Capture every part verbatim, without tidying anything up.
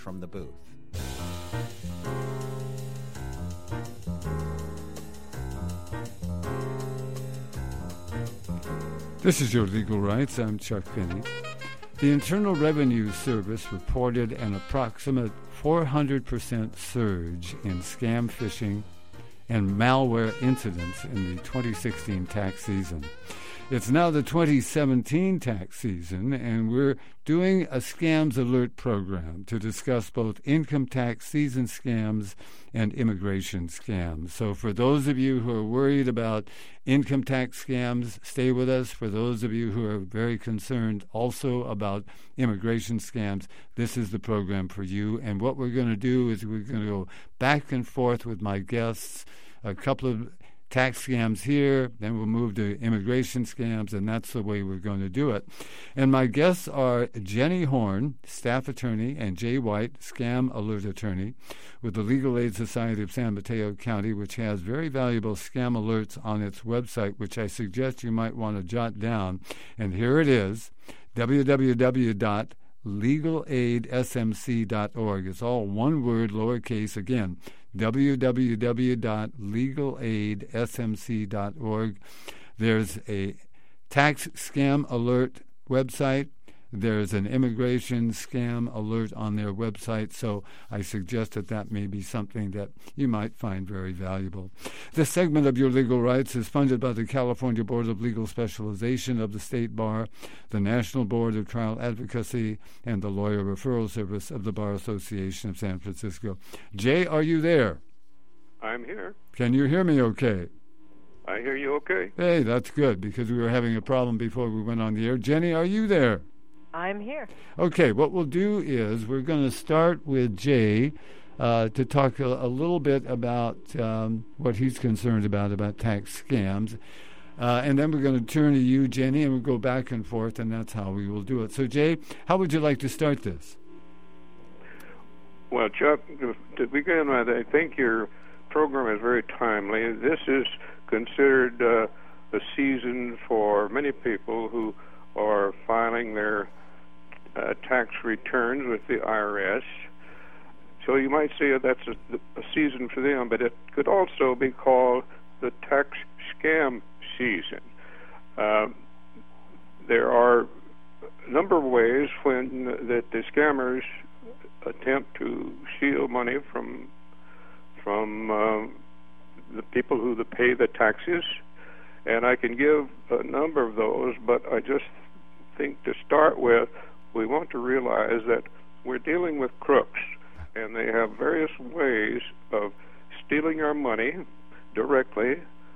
from the booth. This is Your Legal Rights. I'm Chuck Finney. The Internal Revenue Service reported an approximate four hundred percent surge in scam phishing and malware incidents in the twenty sixteen tax season. It's now the twenty seventeen tax season, and we're doing a Scams Alert program to discuss both income tax season scams and immigration scams. So for those of you who are worried about income tax scams, stay with us. For those of you who are very concerned also about immigration scams, this is the program for you. And what we're going to do is we're going to go back and forth with my guests, a couple of tax scams here, then we'll move to immigration scams, and that's the way we're going to do it. And my guests are Jenny Horn, staff attorney, and Jay White, scam alert attorney, with the Legal Aid Society of San Mateo County, which has very valuable scam alerts on its website, which I suggest you might want to jot down. And here it is, w w w dot legal aid s m c dot org. It's all one word, lowercase, again, w w w dot legal aid s m c dot org. There's a tax scam alert website. There's an immigration scam alert on their website, so I suggest that that may be something that you might find very valuable. This segment of Your Legal Rights is funded by the California Board of Legal Specialization of the State Bar, the National Board of Trial Advocacy, and the Lawyer Referral Service of the Bar Association of San Francisco. Jay, are you there? I'm here. Can you hear me okay? I hear you okay. Hey, that's good, because we were having a problem before we went on the air. Jenny, are you there? I'm here. Okay, what we'll do is we're going to start with Jay uh, to talk a, a little bit about um, what he's concerned about, about tax scams. Uh, and then we're going to turn to you, Jenny, and we'll go back and forth, and that's how we will do it. So, Jay, how would you like to start this? Well, Chuck, to begin with, I think your program is very timely. This is considered uh, a season for many people who are filing their uh, tax returns with the I R S. So you might say that's a, a season for them, but it could also be called the tax scam season. Uh, there are a number of ways when that the scammers attempt to steal money from from uh, the people who pay the taxes, and I can give a number of those, but I just think to start with, we want to realize that we're dealing with crooks, and they have various ways of stealing our money directly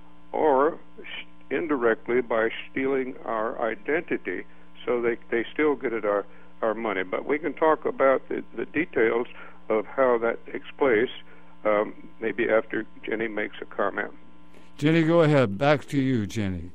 or indirectly by stealing our identity, so they, they still get at our, our money. But we can talk about the, the details of how that takes place um, maybe after Jenny makes a comment. Jenny, go ahead. Back to you, Jenny.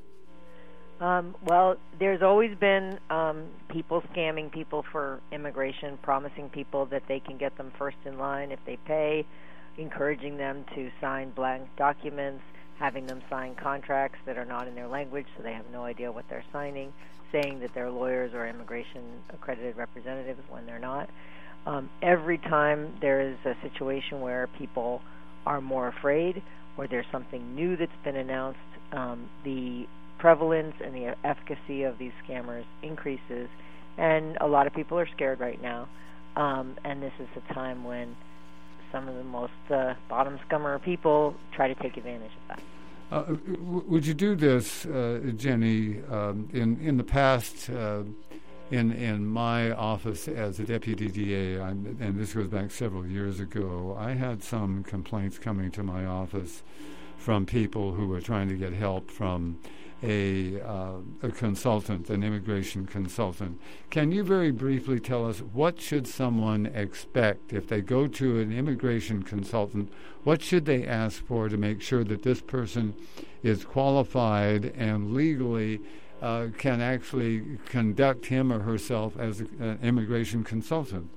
Um, well, there's always been um, people scamming people for immigration, promising people that they can get them first in line if they pay, encouraging them to sign blank documents, having them sign contracts that are not in their language so they have no idea what they're signing, saying that they're lawyers or immigration accredited representatives when they're not. Um, every time there is a situation where people are more afraid or there's something new that's been announced, um, the prevalence and the efficacy of these scammers increases, and a lot of people are scared right now. Um, and this is a time when some of the most uh, bottom scummer people try to take advantage of that. Uh, w- would you do this, uh, Jenny? Um, in in the past, uh, in in my office as a deputy D A, I'm, and this goes back several years ago, I had some complaints coming to my office from people who were trying to get help from a, uh, a consultant, an immigration consultant. Can you very briefly tell us what should someone expect if they go to an immigration consultant? What should they ask for to make sure that this person is qualified and legally uh, can actually conduct him or herself as a, an immigration consultant?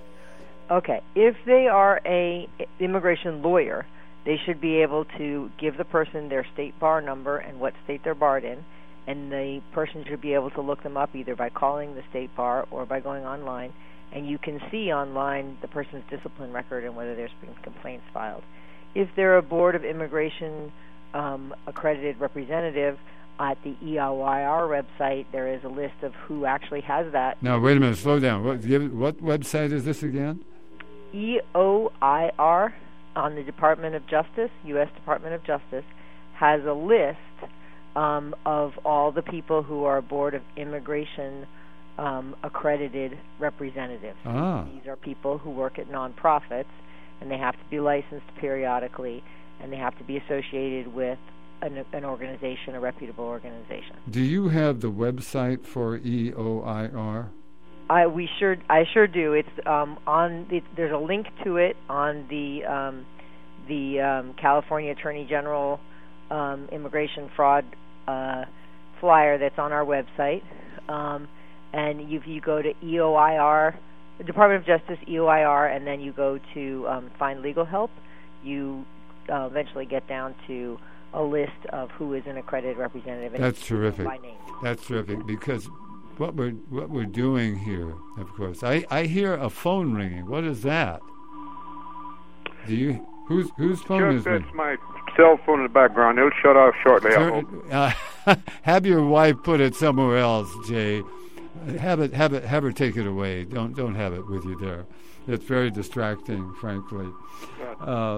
Okay, if they are a immigration lawyer, they should be able to give the person their state bar number and what state they're barred in, and the person should be able to look them up either by calling the state bar or by going online and you can see online the person's discipline record and whether there's been complaints filed. If they're a Board of Immigration um, accredited representative, at the E O I R website, there is a list of who actually has that. Now, wait a minute, slow down. What, give, what website is this again? E O I R on the Department of Justice, U S Department of Justice, has a list um, of all the people who are Board of Immigration um, accredited representatives. Ah. These are people who work at nonprofits, and they have to be licensed periodically, and they have to be associated with An, an organization, a reputable organization. Do you have the website for E O I R? I we sure I sure do. It's um, on. The, there's a link to it on the um, the um, California Attorney General um, immigration fraud uh, flyer that's on our website. Um, and if you go to E O I R, the Department of Justice, E O I R, and then you go to um, find legal help, you uh, eventually get down to a list of who is an accredited representative. And That's terrific. By name. That's terrific, because what we're what we're doing here, of course, I, I hear a phone ringing. What is that? Do you whose whose phone Chuck, is that's it? my cell phone in the background. It'll shut off shortly, I hope. Uh, have your wife put it somewhere else, Jay. Have it have it have her take it away. Don't don't have it with you there. It's very distracting, frankly. Uh,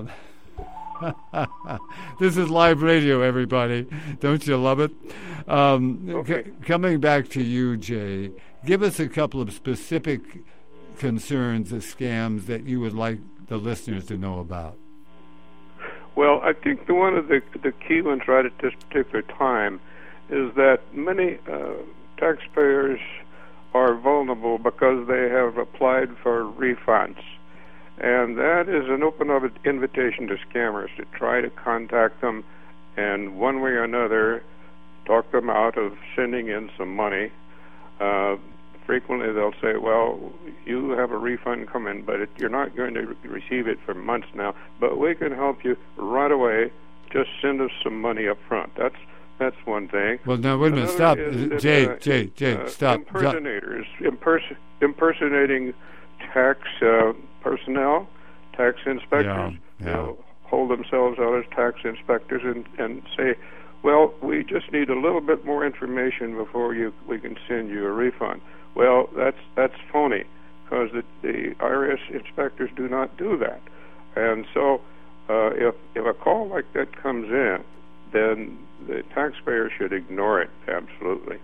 this is live radio, everybody. Don't you love it? Um, okay. c- coming back to you, Jay, give us a couple of specific concerns, the scams that you would like the listeners to know about. Well, I think the one of the the key ones right at this particular time is that many uh, taxpayers are vulnerable because they have applied for refunds. And that is an open invitation to scammers to try to contact them and one way or another talk them out of sending in some money. Uh, frequently they'll say, well, you have a refund coming, but it, you're not going to re- receive it for months now, but we can help you right away. Just send us some money up front. That's that's one thing. Well, now, wait a minute. Another Stop. is, Jay, uh, Jay, Jay, uh, stop. Impersonators, impers- impersonating tax uh, personnel, tax inspectors, Yeah, yeah. you know, hold themselves out as tax inspectors and, and say, well, we just need a little bit more information before you we can send you a refund. Well, that's that's phony, because the, the I R S inspectors do not do that. And so uh, if, if a call like that comes in, then the taxpayer should ignore it, absolutely.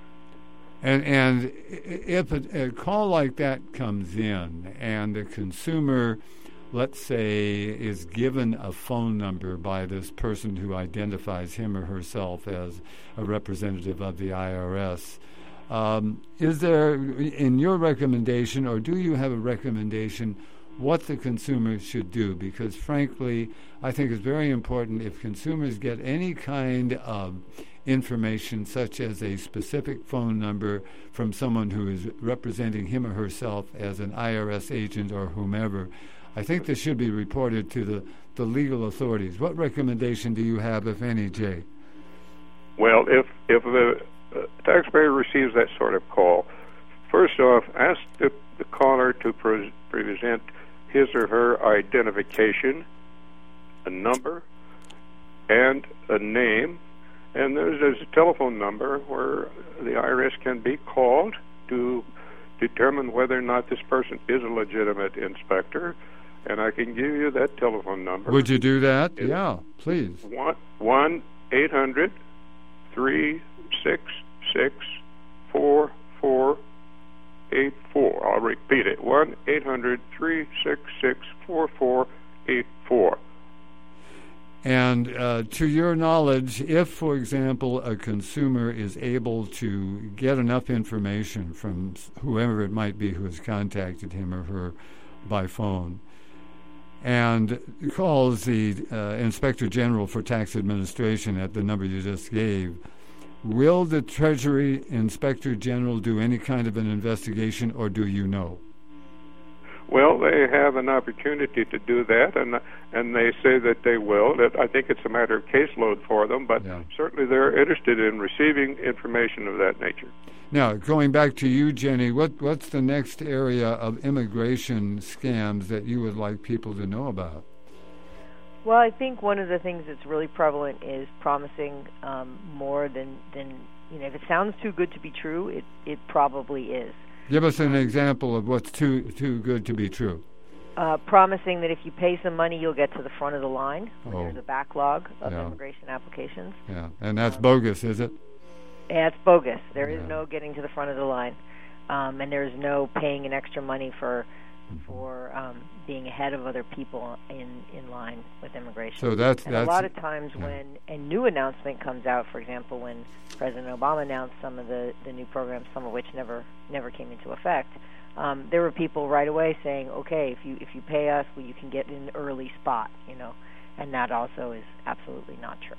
And and if a, a call like that comes in and the consumer, let's say, is given a phone number by this person who identifies him or herself as a representative of the I R S, um, is there, in your recommendation, or do you have a recommendation what the consumer should do? Because frankly, I think it's very important if consumers get any kind of information such as a specific phone number from someone who is representing him or herself as an I R S agent or whomever, I think this should be reported to the, the legal authorities. What recommendation do you have, if any, Jay? Well, if if the uh, taxpayer receives that sort of call, first off, ask the, the caller to pre- present his or her identification, a number, and a name. And there's, there's a telephone number where the I R S can be called to determine whether or not this person is a legitimate inspector. And I can give you that telephone number. Would you do that? It's Yeah, please. one eight hundred three six six four four eight four. I'll repeat it. one eight hundred three six six four four eight four. And uh, to your knowledge, if, for example, a consumer is able to get enough information from whoever it might be who has contacted him or her by phone and calls the uh, Inspector General for Tax Administration at the number you just gave, will the Treasury Inspector General do any kind of an investigation, or do you know? Well, they have an opportunity to do that, and and they say that they will. That I think it's a matter of caseload for them, but yeah. certainly they're interested in receiving information of that nature. Now, going back to you, Jenny, what what's the next area of immigration scams that you would like people to know about? Well, I think one of the things that's really prevalent is promising um, more than, than, you know, if it sounds too good to be true, it, it probably is. Give us an example of what's too too good to be true. Uh, promising that if you pay some money, you'll get to the front of the line when oh. there's a backlog of yeah. immigration applications. Yeah, and that's um, bogus, is it? Yeah, it's bogus. There yeah. is no getting to the front of the line, um, and there's no paying an extra money for mm-hmm. for um, being ahead of other people in, in line with immigration. So that's and that's a lot of times yeah. when a new announcement comes out, for example, when President Obama announced some of the, the new programs, some of which never never came into effect. Um, there were people right away saying, "Okay, if you if you pay us, well, you can get an early spot," you know, and that also is absolutely not true.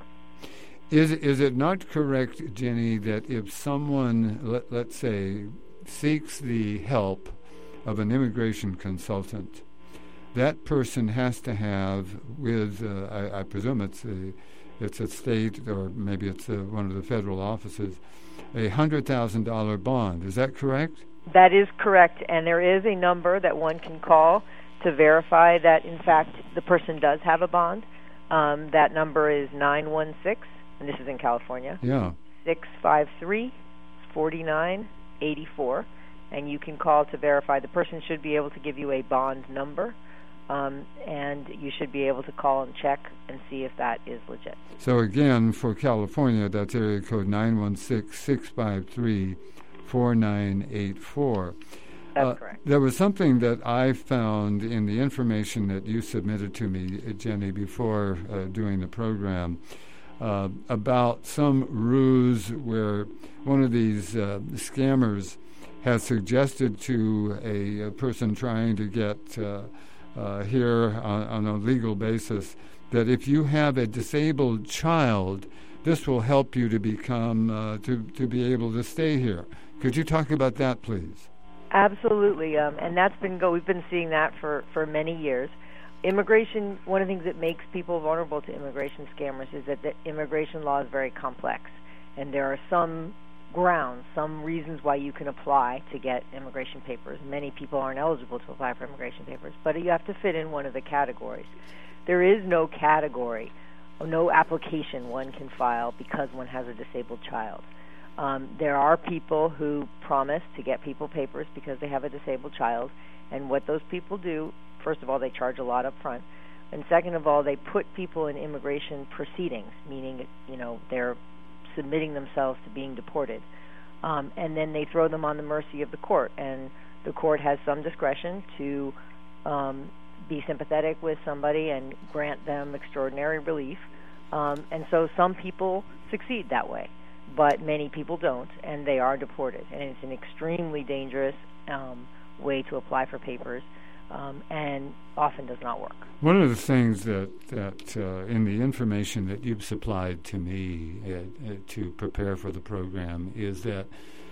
Is is it not correct, Jenny, that if someone, let, let's say, seeks the help of an immigration consultant, that person has to have, with uh, I, I presume it's a it's a state or maybe it's a, one of the federal offices, a hundred thousand dollar bond. Is that correct? That is correct, and there is a number that one can call to verify that, in fact, the person does have a bond. Um, that number is nine one six, and this is in California, yeah. six five three, four nine eight four, and you can call to verify. The person should be able to give you a bond number, um, and you should be able to call and check and see if that is legit. So again, for California, that's area code nine one six, six five three, four nine eight four. That's uh, correct. There was something that I found in the information that you submitted to me, Jenny, before uh, doing the program, uh, about some ruse where one of these uh, scammers has suggested to a, a person trying to get uh, uh, here on, on a legal basis that if you have a disabled child, this will help you to become uh, to to be able to stay here. Could you talk about that, please? Absolutely, um, and that's been go. We've been seeing that for, for many years. Immigration. One of the things that makes people vulnerable to immigration scammers is that the immigration law is very complex, and there are some grounds, some reasons why you can apply to get immigration papers. Many people aren't eligible to apply for immigration papers, but you have to fit in one of the categories. There is no category, or no application one can file because one has a disabled child. Um, there are people who promise to get people papers because they have a disabled child, and what those people do, first of all, they charge a lot up front, and second of all, they put people in immigration proceedings, meaning, you know, they're submitting themselves to being deported, um, and then they throw them on the mercy of the court, and the court has some discretion to um, be sympathetic with somebody and grant them extraordinary relief, um, and so some people succeed that way. But many people don't, and they are deported. And it's an extremely dangerous um, way to apply for papers, um, and often does not work. One of the things that, that uh, in the information that you've supplied to me uh, uh, to prepare for the program is that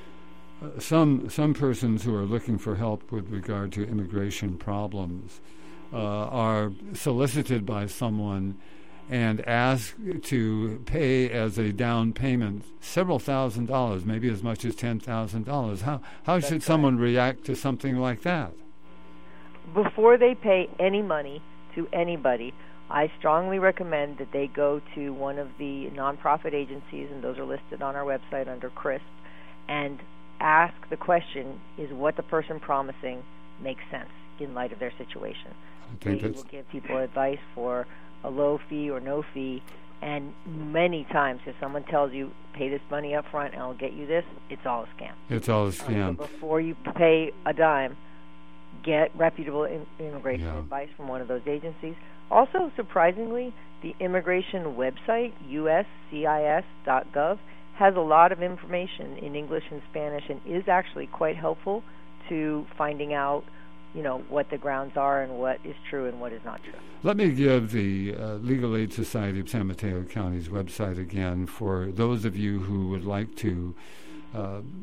uh, some some persons who are looking for help with regard to immigration problems uh, are solicited by someone and ask to pay as a down payment several thousand dollars, maybe as much as ten thousand dollars. How how That's should right. someone react to something like that? Before they pay any money to anybody, I strongly recommend that they go to one of the nonprofit agencies, and those are listed on our website under CRISP, and ask the question, is what the person promising makes sense in light of their situation? I think They that's will give people advice for a low fee or no fee, and many times if someone tells you pay this money up front and I'll get you this, it's all a scam. it's all a scam. Um, so before you pay a dime, get reputable in- immigration Yeah. advice from one of those agencies. Also, surprisingly, the immigration website, U S C I S dot gov, has a lot of information in English and Spanish and is actually quite helpful to finding out, you know, what the grounds are and what is true and what is not true. Let me give the uh, Legal Aid Society of San Mateo County's website again for those of you who would like to uh,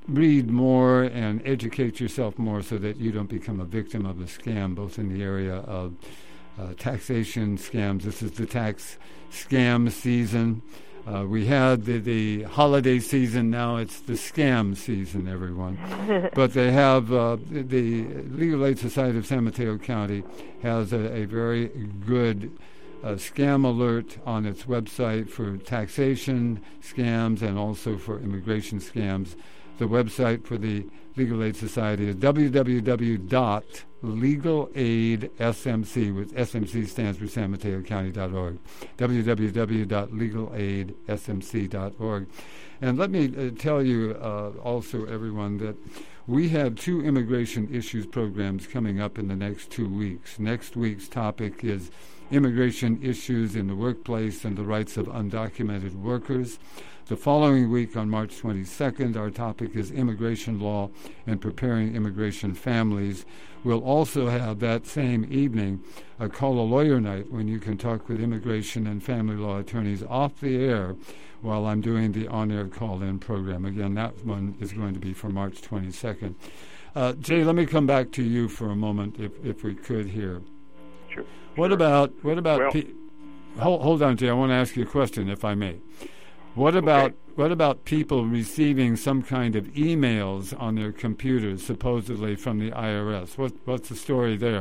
read more and educate yourself more so that you don't become a victim of a scam, both in the area of uh, taxation scams. This is the tax scam season. Uh, we had the, the holiday season. Now it's the scam season, everyone. But they have, uh, the Legal Aid Society of San Mateo County has a, a very good uh, scam alert on its website for taxation scams and also for immigration scams. The website for the Legal Aid Society is w w w dot legal aid s m c, with S M C stands for San Mateo County dot org, w w w dot legal aid s m c dot org. And let me uh, tell you uh, also, everyone, that we have two immigration issues programs coming up in the next two weeks. Next week's topic is immigration issues in the workplace and the rights of undocumented workers. The following week, on March twenty-second, our topic is immigration law and preparing immigration families. We'll also have that same evening a Call a Lawyer night, when you can talk with immigration and family law attorneys off the air while I'm doing the on-air call-in program. Again, that one is going to be for March twenty-second. Uh, Jay, let me come back to you for a moment, if, if we could here. Sure. What sure. about, what about, well, pe- hold, hold on, Jay, I want to ask you a question, if I may. What about okay. what about people receiving some kind of emails on their computers, supposedly from the I R S? What what's the story there?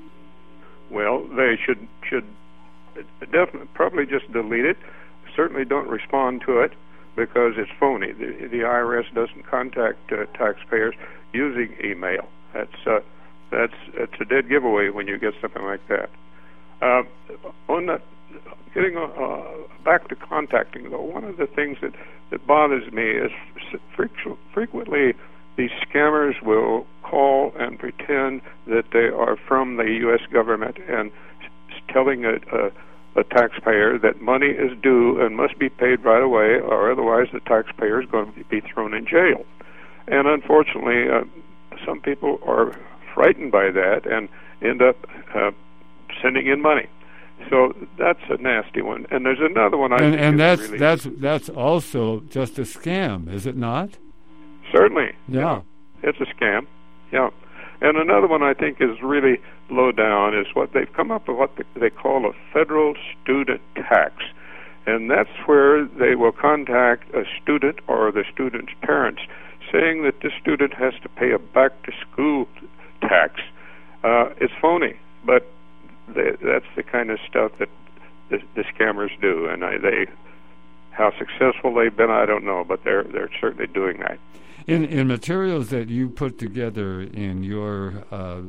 Well, they should should definitely probably just delete it. Certainly don't respond to it, because it's phony. The, the I R S doesn't contact uh, taxpayers using email. That's uh, that's it's a dead giveaway when you get something like that. Uh, on that. Getting uh, back to contacting, though, one of the things that, that bothers me is fre- frequently these scammers will call and pretend that they are from the U S government and s- telling a, a, a taxpayer that money is due and must be paid right away, or otherwise the taxpayer is going to be thrown in jail. And unfortunately, uh, some people are frightened by that and end up uh, sending in money. So that's a nasty one, and there's another one. I and think and is that's really that's that's also just a scam, is it not? Certainly, yeah. yeah, it's a scam. Yeah, and another one I think is really low down is what they've come up with, what they call a federal student tax, and that's where they will contact a student or the student's parents, saying that the student has to pay a back-to-school tax. Uh, it's phony, but They, that's the kind of stuff that the, the scammers do, and I, they, how successful they've been, I don't know, but they're they're certainly doing that. In in materials that you put together in your uh,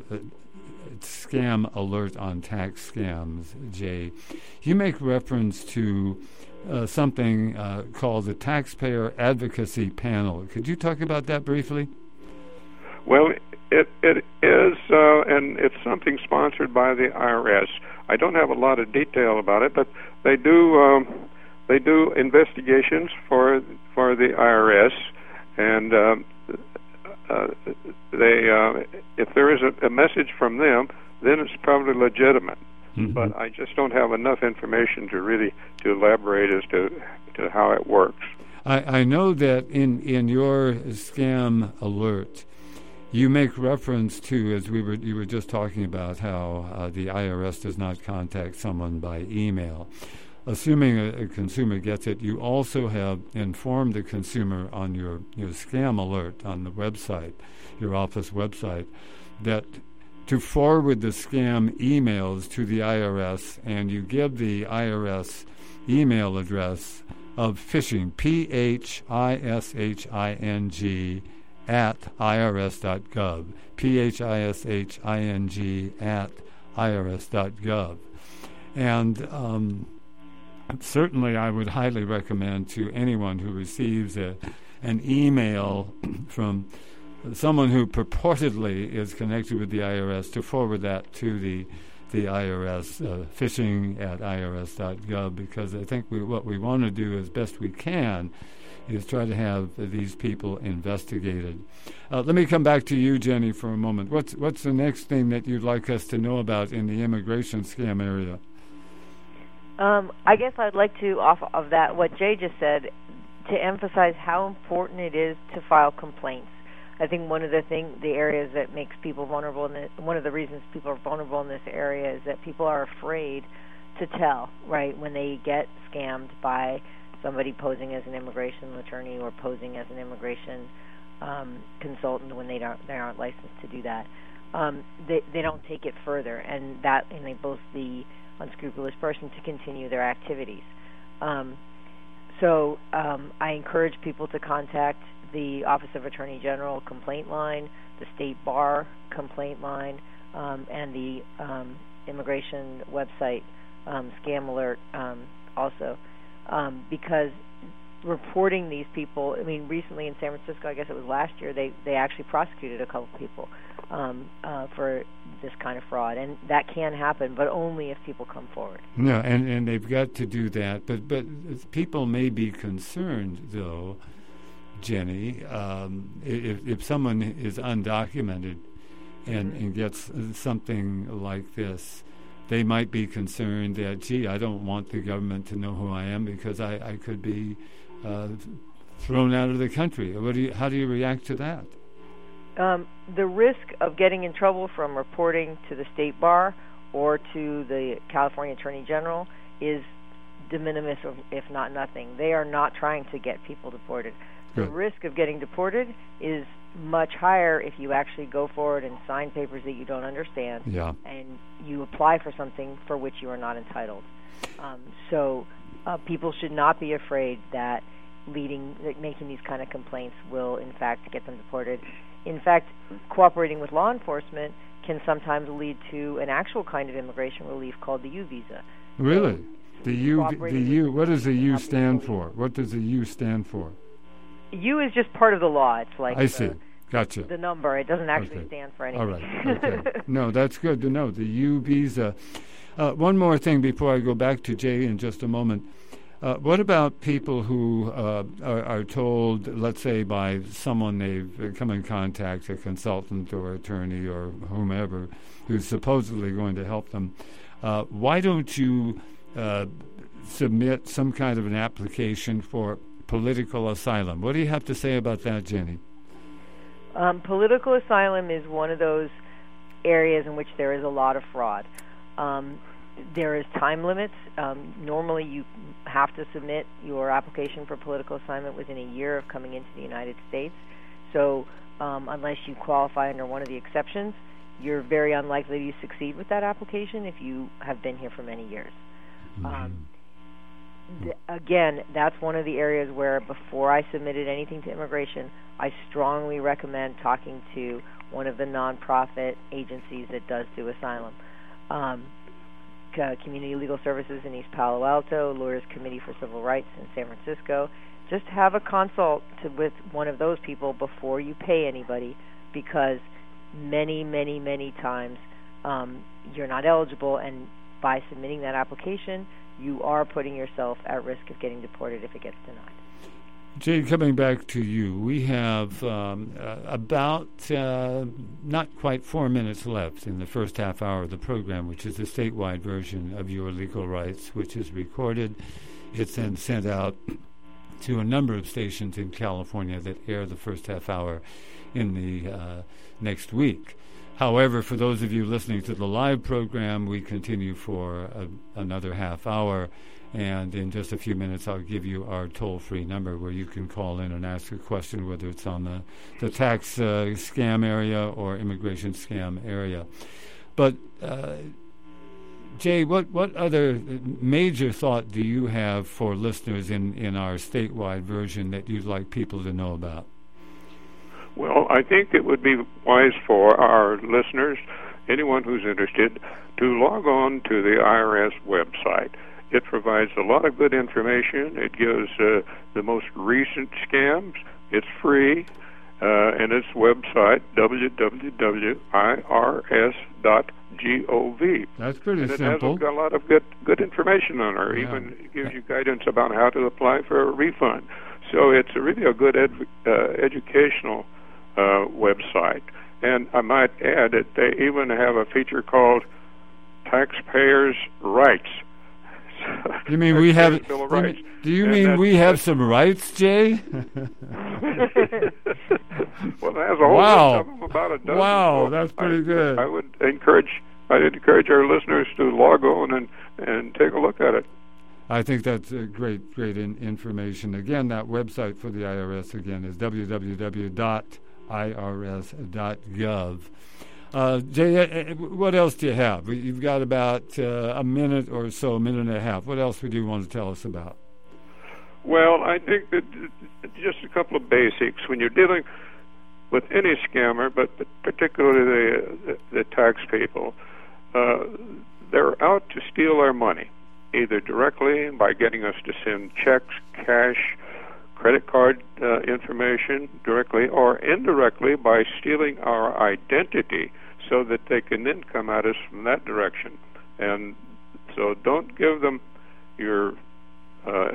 scam alert on tax scams, Jay, you make reference to uh, something uh, called the Taxpayer Advocacy Panel. Could you talk about that briefly? Well, it it is, uh, and it's something sponsored by the I R S. I don't have a lot of detail about it, but they do um, they do investigations for for the I R S, and um, uh, they uh, if there is a, a message from them, then it's probably legitimate. Mm-hmm. But I just don't have enough information to really to elaborate as to to how it works. I, I know that in in your scam alert, you make reference to, as we were you were just talking about, how uh, the I R S does not contact someone by email. Assuming a, a consumer gets it, you also have informed the consumer on your, your scam alert on the website, your office website, that to forward the scam emails to the I R S, and you give the I R S email address of phishing, P H I S H I N G, at I R S dot gov, P H I S H I N G at I R S dot gov. And um, certainly I would highly recommend to anyone who receives a, an email from someone who purportedly is connected with the I R S to forward that to the the I R S, uh, phishing at I R S dot gov, because I think we, what we want to do as best we can is try to have these people investigated. Uh, let me come back to you, Jenny, for a moment. What's what's the next thing that you'd like us to know about in the immigration scam area? Um, I guess I'd like to, off of that, what Jay just said, to emphasize how important it is to file complaints. I think one of the thing, the areas that makes people vulnerable, in the, one of the reasons people are vulnerable in this area is that people are afraid to tell, right, when they get scammed by somebody posing as an immigration attorney or posing as an immigration um, consultant when they don't, they aren't licensed to do that. Um, they they don't take it further, and that enables the unscrupulous person to continue their activities. Um, so um, I encourage people to contact the Office of Attorney General complaint line, the State Bar complaint line, um, and the um, immigration website um, Scam Alert um, also, um, because reporting these people, I mean, recently in San Francisco, I guess it was last year, they, they actually prosecuted a couple people um, uh, for this kind of fraud. And that can happen, but only if people come forward. No, and, and they've got to do that. But, but people may be concerned, though, Jenny, um, if, if someone is undocumented and, mm-hmm. and gets something like this, they might be concerned that, gee, I don't want the government to know who I am because I, I could be uh, thrown out of the country. What do you, how do you react to that? Um, the risk of getting in trouble from reporting to the State Bar or to the California Attorney General is de minimis, if not nothing. They are not trying to get people deported. The Good. risk of getting deported is much higher if you actually go forward and sign papers that you don't understand, yeah. and you apply for something for which you are not entitled. Um, so uh, people should not be afraid that leading, that making these kind of complaints will, in fact, get them deported. In fact, cooperating with law enforcement can sometimes lead to an actual kind of immigration relief called the U visa. Really? So the U, the U. What does the U stand for? What does the U stand for? U is just part of the law. It's like I the, see. Gotcha. The number. It doesn't actually okay. stand for anything. All right. Okay. No, that's good to know. The U visa. Uh, one more thing before I go back to Jay in just a moment. Uh, what about people who uh, are, are told, let's say by someone they've come in contact, a consultant or attorney or whomever, who's supposedly going to help them, uh, why don't you uh, submit some kind of an application for political asylum? What do you have to say about that, Jenny? Um, political asylum is one of those areas in which there is a lot of fraud. Um, there is time limits. Um, normally you have to submit your application for political assignment within a year of coming into the United States. So um, unless you qualify under one of the exceptions, you're very unlikely to succeed with that application if you have been here for many years. Mm-hmm. Um, th- again, that's one of the areas where before I submitted anything to immigration, I strongly recommend talking to one of the nonprofit agencies that does do asylum. Um, Uh, Community Legal Services in East Palo Alto, Lawyers Committee for Civil Rights in San Francisco. Just have a consult to, with one of those people before you pay anybody, because many, many, many times um, you're not eligible, and by submitting that application, you are putting yourself at risk of getting deported if it gets denied. Jay, coming back to you, we have um, uh, about uh, not quite four minutes left in the first half hour of the program, which is the statewide version of Your Legal Rights, which is recorded. It's then sent out to a number of stations in California that air the first half hour in the uh, next week. However, for those of you listening to the live program, we continue for a, another half hour. And in just a few minutes, I'll give you our toll-free number where you can call in and ask a question, whether it's on the, the tax uh, scam area or immigration scam area. But, uh, Jay, what, what other major thought do you have for listeners in, in our statewide version that you'd like people to know about? Well, I think it would be wise for our listeners, anyone who's interested, to log on to the I R S website. It provides a lot of good information. It gives uh, the most recent scams. It's free, uh, and its website, w w w dot i r s dot gov. That's pretty and it simple. It has a, a lot of good good information on there. Yeah. Even gives you guidance about how to apply for a refund. So it's a really a good ed, uh, educational uh, website. And I might add that they even have a feature called Taxpayers' Rights. You mean we have? Bill of you Rights. mean, do you And mean that- we have some rights, Jay? Well, there's a whole Wow. list of them, about a dozen. Wow, So that's pretty I, good. I would encourage, I'd encourage our listeners to log on and, and take a look at it. I think that's a great, great in, information. Again, that website for the I R S again is w w w dot i r s dot gov. Uh, Jay, uh, what else do you have? You've got about uh, a minute or so, a minute and a half. What else would you want to tell us about? Well, I think that just a couple of basics. When you're dealing with any scammer, but particularly the, the, the tax people, uh, they're out to steal our money, either directly by getting us to send checks, cash, credit card uh, information directly, or indirectly by stealing our identity so that they can then come at us from that direction. And so don't give them your uh,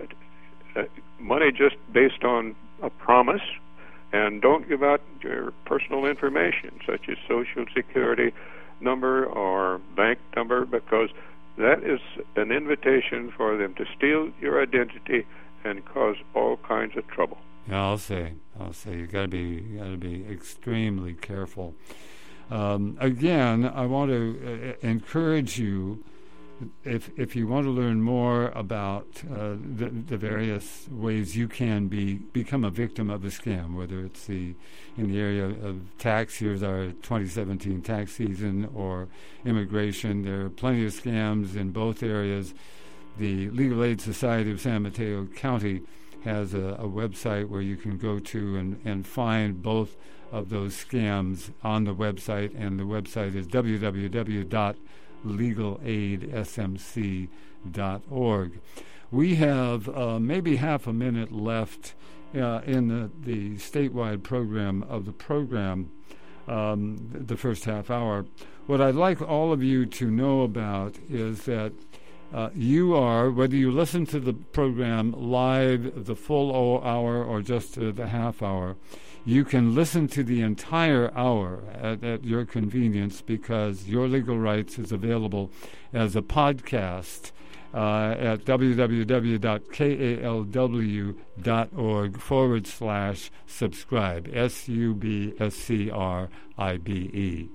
money just based on a promise, and don't give out your personal information, such as Social Security number or bank number, because that is an invitation for them to steal your identity and cause all kinds of trouble. Yeah, I'll say, I'll say, you got to be, you got to be extremely careful. Um, again, I want to uh, encourage you, if if you want to learn more about uh, the, the various ways you can be become a victim of a scam, whether it's the in the area of tax, here's our twenty seventeen tax season, or immigration. There are plenty of scams in both areas. The Legal Aid Society of San Mateo County has a, a website where you can go to and, and find both of those scams on the website, and the website is w w w dot legal aid s m c dot org. We have uh, maybe half a minute left uh, in the, the statewide program of the program, um, the first half hour. What I'd like all of you to know about is that Uh, you are, whether you listen to the program live, the full hour, or just uh, the half hour, you can listen to the entire hour at, at your convenience, because Your Legal Rights is available as a podcast uh, at w w w dot k a l w dot org forward slash subscribe, S U B S C R I B E.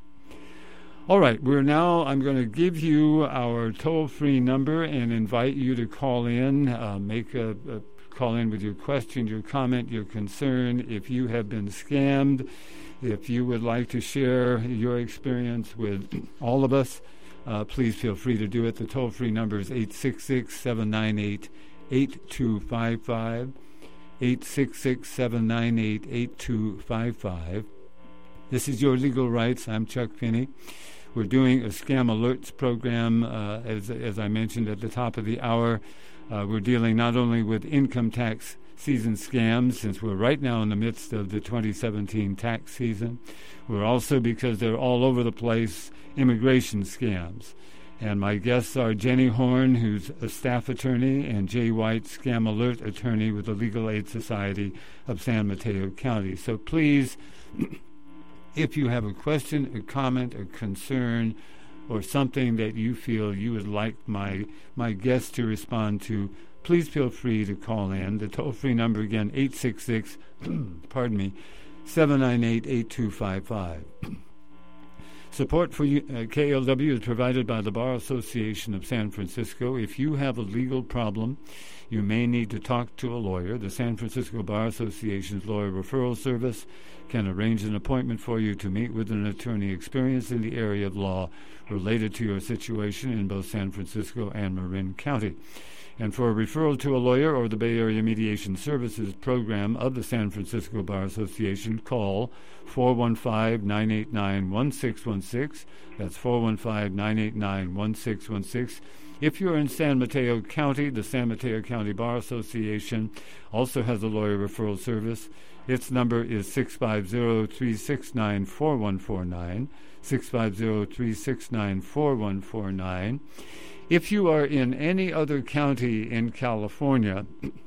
All right, we're now, I'm going to give you our toll-free number and invite you to call in, uh, make a, a call in with your question, your comment, your concern. If you have been scammed, if you would like to share your experience with all of us, uh, please feel free to do it. The toll-free number is eight six six, seven nine eight, eight two five five, eight six six, seven nine eight, eight two five five. This is Your Legal Rights. I'm Chuck Finney. We're doing a Scam Alerts program, uh, as as I mentioned at the top of the hour. Uh, we're dealing not only with income tax season scams, since we're right now in the midst of the twenty seventeen tax season. We're also, because they're all over the place, immigration scams. And my guests are Jenny Horn, who's a staff attorney, and Jay White, Scam Alert attorney with the Legal Aid Society of San Mateo County. So please, if you have a question, a comment, a concern, or something that you feel you would like my my guests to respond to, please feel free to call in. The toll-free number again, eight six six, pardon me, seven nine eight, eight two five five. Support for you, uh, K L W is provided by the Bar Association of San Francisco. If you have a legal problem, you may need to talk to a lawyer. The San Francisco Bar Association's Lawyer Referral Service can arrange an appointment for you to meet with an attorney experienced in the area of law related to your situation in both San Francisco and Marin County. And for a referral to a lawyer or the Bay Area Mediation Services program of the San Francisco Bar Association, call four one five, nine eight nine, one six one six. That's four one five, nine eight nine, one six one six. If you're in San Mateo County, the San Mateo County Bar Association also has a lawyer referral service. Its number is six five zero, three six nine, four one four nine, six five zero, three six nine, four one four nine. If you are in any other county in California,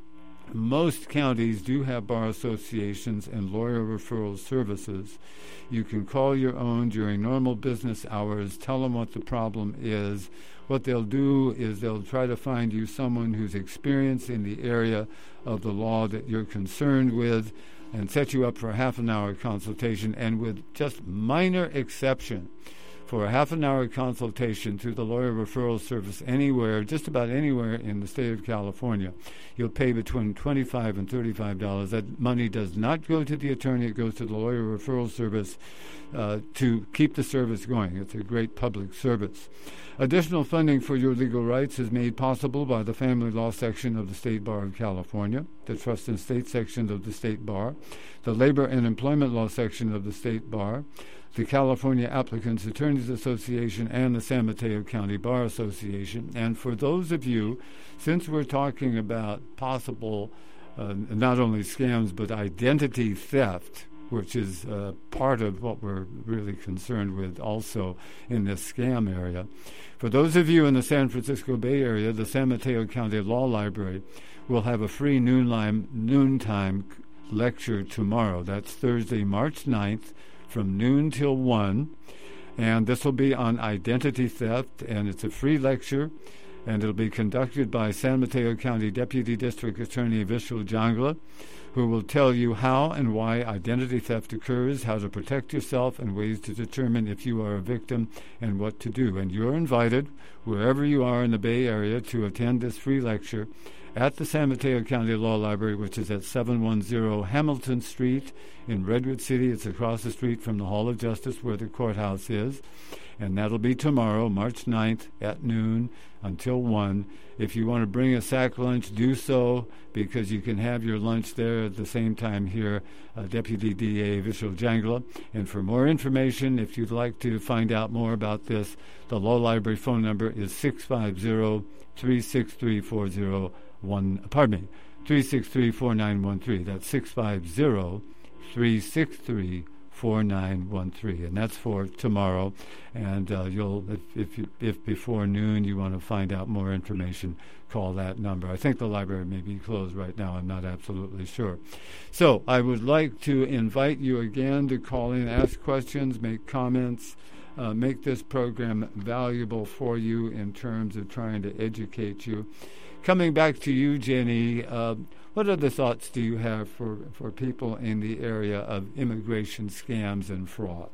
Most counties do have bar associations and lawyer referral services. You can call your own during normal business hours, tell them what the problem is. What they'll do is they'll try to find you someone who's experienced in the area of the law that you're concerned with and set you up for a half an hour consultation, and with just minor exception, for a half an hour consultation through the lawyer referral service anywhere, just about anywhere in the state of California, you'll pay between twenty-five dollars and thirty-five dollars. That money does not go to the attorney. It goes to the lawyer referral service uh, to keep the service going. It's a great public service. Additional funding for your legal rights is made possible by the Family Law Section of the State Bar of California, the Trust and Estate Section of the State Bar, the Labor and Employment Law Section of the State Bar, the California Applicants Attorneys Association, and the San Mateo County Bar Association. And for those of you, since we're talking about possible uh, not only scams but identity theft, which is uh, part of what we're really concerned with also in this scam area, for those of you in the San Francisco Bay Area, the San Mateo County Law Library will have a free noontime, noontime lecture tomorrow. That's Thursday, March ninth, from noon till one, and this will be on identity theft, and it's a free lecture, and it'll be conducted by San Mateo County Deputy District Attorney Vishal Jangla, who will tell you how and why identity theft occurs, how to protect yourself, and ways to determine if you are a victim and what to do. And you're invited, wherever you are in the Bay Area, to attend this free lecture at the San Mateo County Law Library, which is at seven one zero Hamilton Street in Redwood City. It's across the street from the Hall of Justice where the courthouse is. And that'll be tomorrow, March ninth, at noon until one. If you want to bring a sack lunch, do so, because you can have your lunch there at the same time here, uh, Deputy D A Vishal Jangla. And for more information, if you'd like to find out more about this, the Law Library phone number is six five zero, three six three, four zero one, pardon me, three six three, four nine one three. That's six five zero, three six three, four nine one three, and that's for tomorrow. And uh, you'll, if if, you, if before noon you want to find out more information, call that number. I think the library may be closed right now. I'm not absolutely sure. So I would like to invite you again to call in, ask questions, make comments, uh, make this program valuable for you in terms of trying to educate you. Coming back to you, Jenny, uh, what other thoughts do you have for, for people in the area of immigration scams and fraud?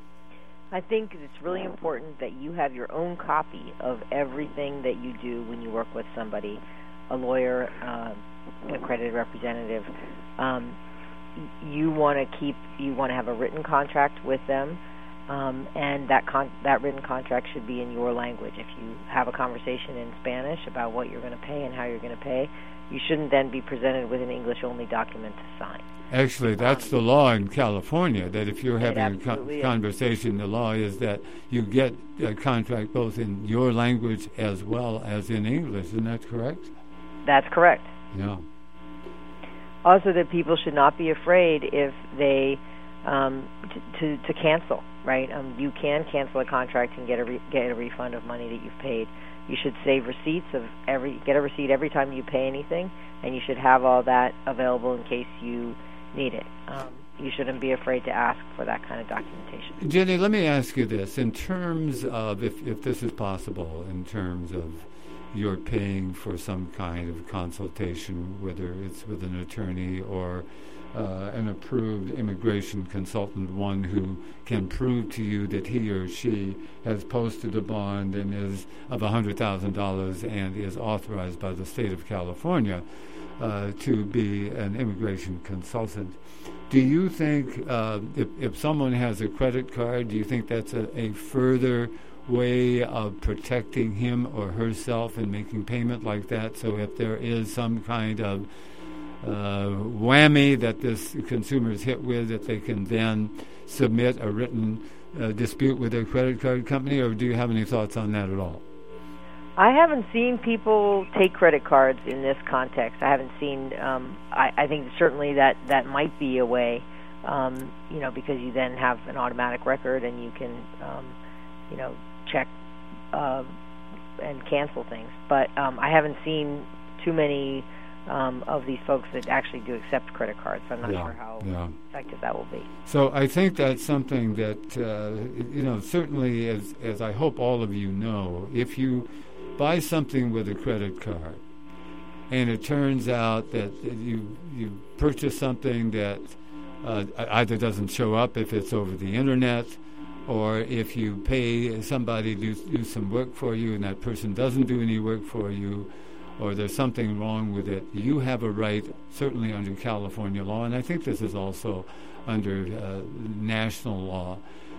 I think it's really important that you have your own copy of everything that you do when you work with somebody, a lawyer, uh, an accredited representative. Um, you want to keep, you want to have a written contract with them. Um, and that con- that written contract should be in your language. If you have a conversation in Spanish about what you're going to pay and how you're going to pay, you shouldn't then be presented with an English-only document to sign. Actually, that's um, the law in California, that if you're having a con- conversation, the law is that you get a contract both in your language as well as in English. Isn't that correct? That's correct. Yeah. Also, that people should not be afraid if they um, to, to to cancel. Right, um, you can cancel a contract and get a re- get a refund of money that you've paid. You should save receipts of every get a receipt every time you pay anything, and you should have all that available in case you need it. Um, you shouldn't be afraid to ask for that kind of documentation. Jenny, let me ask you this: in terms of if if this is possible, in terms of you're paying for some kind of consultation, whether it's with an attorney or Uh, an approved immigration consultant, one who can prove to you that he or she has posted a bond and is of one hundred thousand dollars and is authorized by the state of California uh, to be an immigration consultant. Do you think uh, if, if someone has a credit card, do you think that's a, a further way of protecting him or herself in making payment like that? So if there is some kind of Uh, whammy that this consumer is hit with, that they can then submit a written uh, dispute with their credit card company, or do you have any thoughts on that at all? I haven't seen people take credit cards in this context. I haven't seen, um, I, I think certainly that, that might be a way, um, you know, because you then have an automatic record and you can, um, you know, check uh, and cancel things. But um, I haven't seen too many um, of these folks that actually do accept credit cards. So I'm not yeah, sure how yeah. effective that will be. So I think that's something that, uh, you know, certainly as, as I hope all of you know, if you buy something with a credit card and it turns out that you, you purchase something that uh, either doesn't show up if it's over the internet, or if you pay somebody to do, do some work for you and that person doesn't do any work for you, or there's something wrong with it, you have a right, certainly under California law, and I think this is also under uh, national law,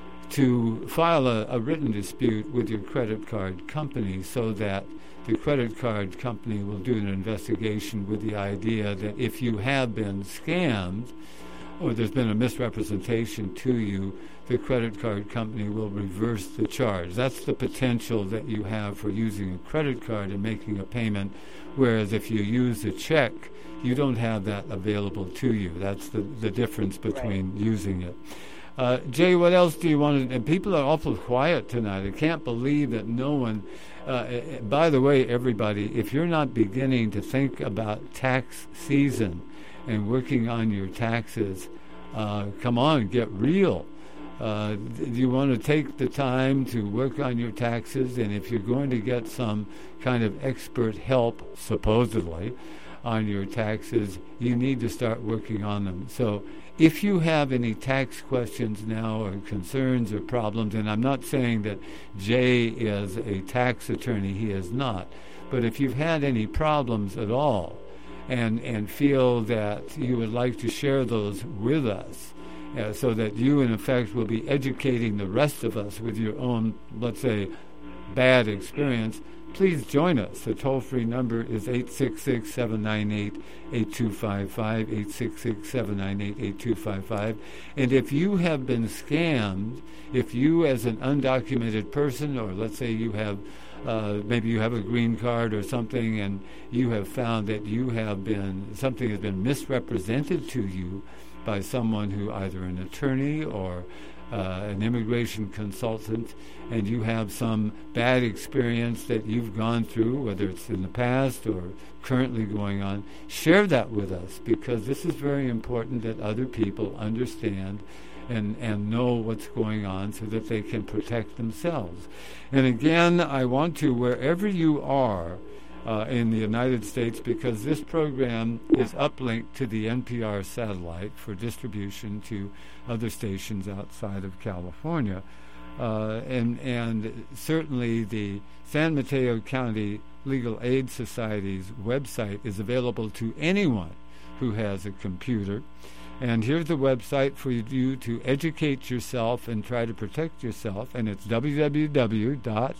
to file a, a written dispute with your credit card company so that the credit card company will do an investigation with the idea that if you have been scammed or there's been a misrepresentation to you, the credit card company will reverse the charge. That's the potential that you have for using a credit card and making a payment, whereas if you use a check, you don't have that available to you. That's the, the difference between right. using it. Uh, Jay, what else do you want to... And people are awful quiet tonight. I can't believe that no one... Uh, by the way, everybody, if you're not beginning to think about tax season and working on your taxes, uh, come on, get real. Uh, you want to take the time to work on your taxes, and if you're going to get some kind of expert help, supposedly, on your taxes, you need to start working on them. So if you have any tax questions now or concerns or problems, and I'm not saying that Jay is a tax attorney, he is not, but if you've had any problems at all and, and feel that you would like to share those with us, Uh, so that you, in effect, will be educating the rest of us with your own, let's say, bad experience, please join us. The toll-free number is eight six six, seven nine eight, eight two five five, eight six six, seven nine eight, eight two five five. And if you have been scammed, if you as an undocumented person, or let's say you have, uh, maybe you have a green card or something, and you have found that you have been, something has been misrepresented to you by someone who, either an attorney or uh, an immigration consultant, and you have some bad experience that you've gone through, whether it's in the past or currently going on, share that with us, because this is very important that other people understand and, and know what's going on so that they can protect themselves. And again, I want to, wherever you are, Uh, in the United States, because this program is uplinked to the N P R satellite for distribution to other stations outside of California. Uh, and, and certainly the San Mateo County Legal Aid Society's website is available to anyone who has a computer. And here's the website for you to educate yourself and try to protect yourself, and it's w w w dot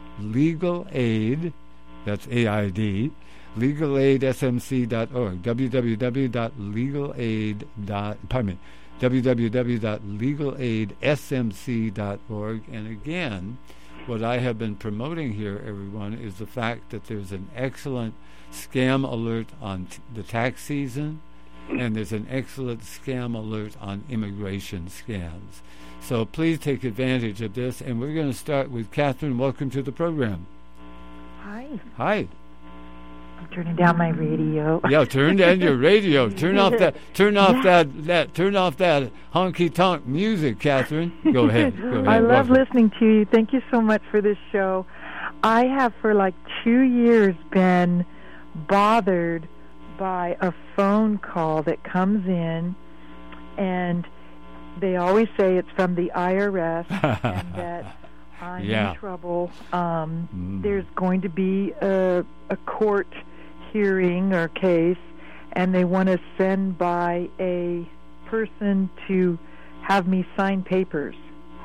legal aid, that's A I D, legal aid s m c dot org, w w w dot legal aid. Pardon me, w w w dot legal aid s m c dot org. And again, what I have been promoting here, everyone, is the fact that there's an excellent scam alert on t- the tax season, and there's an excellent scam alert on immigration scams. So please take advantage of this, and we're going to start with Catherine. Welcome to the program. Hi. Hi. I'm turning down my radio. Yeah, turn down your radio. Turn off that. Turn off yeah. that. That. Turn off that honky tonk music, Catherine. Go ahead. Go ahead. I love Welcome. listening to you. Thank you so much for this show. I have for like two years been bothered by a phone call that comes in, and they always say it's from the I R S, and that I'm yeah. in trouble. Um, mm. There's going to be a, a court hearing or case, and they want to send by a person to have me sign papers.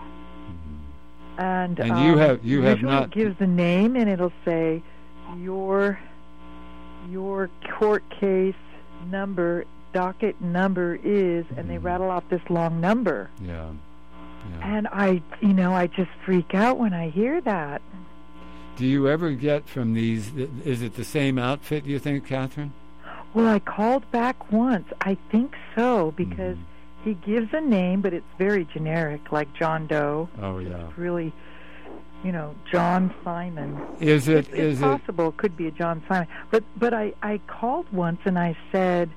Mm. And, and um, you have you have usually not. It gives the name, and it'll say your your court case number, docket number is, and mm. they rattle off this long number. Yeah. Yeah. And I, you know, I just freak out when I hear that. Do you ever get from these, is it the same outfit, you think, Catherine? Well, I called back once. I think so, because mm-hmm. he gives a name, but it's very generic, like John Doe. Oh, yeah. It's really, you know, John Simon. Is it? It's, is it's possible it could be a John Simon. But but I, I called once and I said,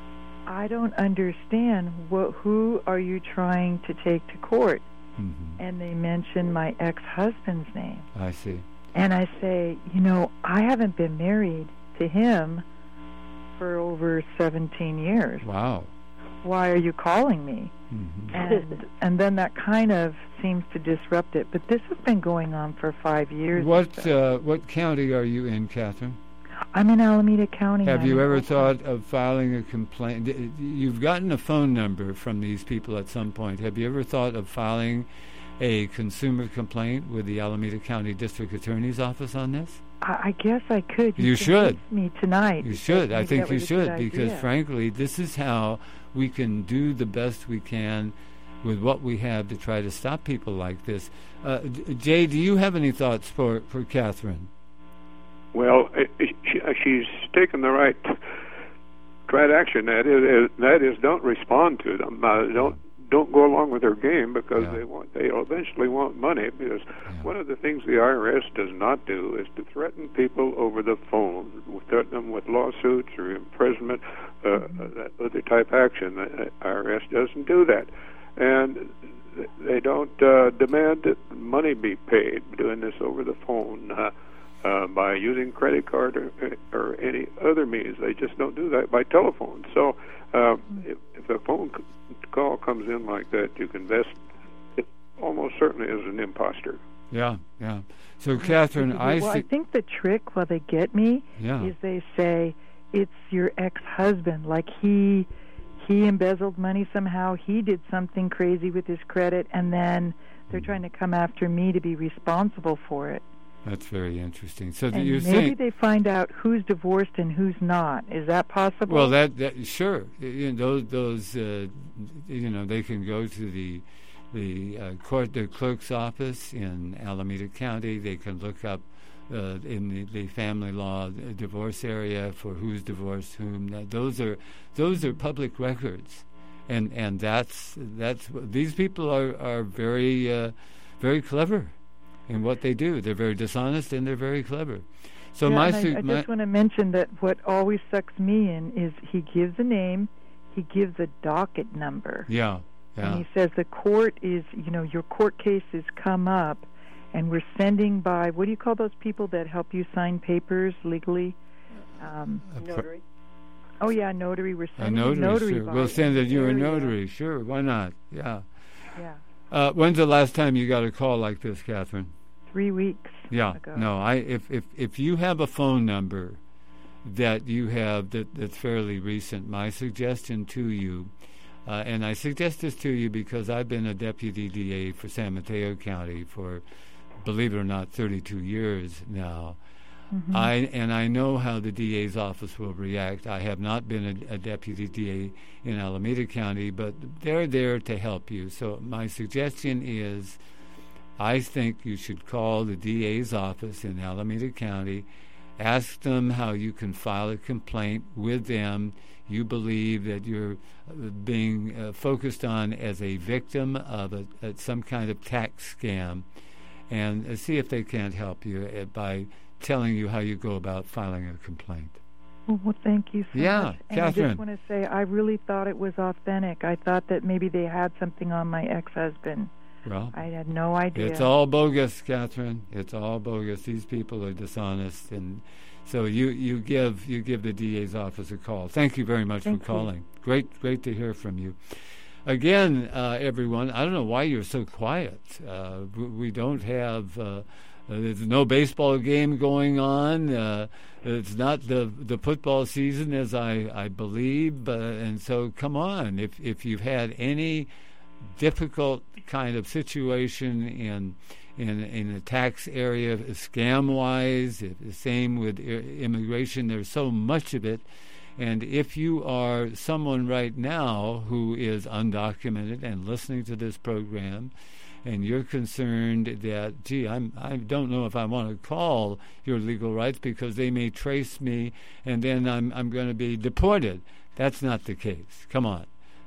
I don't understand. What, who are you trying to take to court? Mm-hmm. And they mentioned my ex-husband's name. I see. And I say, you know, I haven't been married to him for over seventeen years. Wow. Why are you calling me? Mm-hmm. And and then that kind of seems to disrupt it. But this has been going on for five years. What so. uh, what county are you in, Catherine? I'm in Alameda County. Have I'm you ever Oakland. thought of filing a complaint? You've gotten a phone number from these people at some point. Have you ever thought of filing a consumer complaint with the Alameda County District Attorney's Office on this? I, I guess I could. You, you should. Me tonight. You should. I think you should because, idea. frankly, this is how we can do the best we can with what we have to try to stop people like this. Uh, Jay, do you have any thoughts for, for Catherine? Well, she, she's taken the right right action. That is, that is, don't respond to them. Uh, don't don't go along with their game because yeah. they want they eventually want money. Because yeah. one of the things the I R S does not do is to threaten people over the phone, threaten them with lawsuits or imprisonment, uh, mm-hmm. that other type action. The I R S doesn't do that, and they don't uh, demand that money be paid doing this over the phone. Uh, Uh, by using credit card or, or any other means. They just don't do that by telephone. So uh, if, if a phone c- call comes in like that, you can invest. It almost certainly is an imposter. Yeah, yeah. So, Catherine, well, I well, th- I think the trick, while they get me, yeah. is they say it's your ex-husband. Like he he embezzled money somehow. He did something crazy with his credit, and then they're trying to come after me to be responsible for it. That's very interesting. So and you're maybe saying they find out who's divorced and who's not. Is that possible? Well, that, that sure. You know, those those uh, you know they can go to the the uh, court, the clerk's office in Alameda County. They can look up uh, in the, the family law divorce area for who's divorced whom. That, those are those are public records, and and that's that's these people are are very uh, very clever in what they do. They're very dishonest and they're very clever. So yeah, my, and I, su- I my just want to mention that what always sucks me in is he gives a name, he gives a docket number. Yeah, yeah. And he says the court is, you know, your court case has come up, and we're sending by, what do you call those people that help you sign papers legally? Um, notary. Oh, yeah, notary. We're A sending notary, notary sure. by We'll send it you a area. notary, sure. Why not? Yeah. Yeah. Uh, when's the last time you got a call like this, Catherine? Three weeks Yeah. ago. No, I if, if if you have a phone number that you have that, that's fairly recent, my suggestion to you, uh, and I suggest this to you because I've been a deputy D A for San Mateo County for, believe it or not, thirty-two years now. Mm-hmm. I and I know how the D A's office will react. I have not been a, a deputy D A in Alameda County, but they're there to help you. So my suggestion is, I think you should call the D A's office in Alameda County, ask them how you can file a complaint with them. You believe that you're being uh, focused on as a victim of a, a, some kind of tax scam, and uh, see if they can't help you uh, by telling you how you go about filing a complaint. Well, well thank you so yeah, much. And Catherine. I just want to say, I really thought it was authentic. I thought that maybe they had something on my ex-husband. Well, I had no idea. It's all bogus, Catherine. It's all bogus. These people are dishonest, and so you, you give you give the D A's office a call. Thank you very much Thank for calling. You. Great, great to hear from you. Again, uh, everyone, I don't know why you're so quiet. Uh, we don't have. Uh, Uh, there's no baseball game going on. Uh, it's not the the football season, as I, I believe. Uh, and so, come on. If if you've had any difficult kind of situation in in in the tax area, scam-wise, the same with immigration. There's so much of it. And if you are someone right now who is undocumented and listening to this program, and you're concerned that, gee, I'm, I don't know if I want to call your legal rights because they may trace me and then I'm, I'm going to be deported. That's not the case. Come on.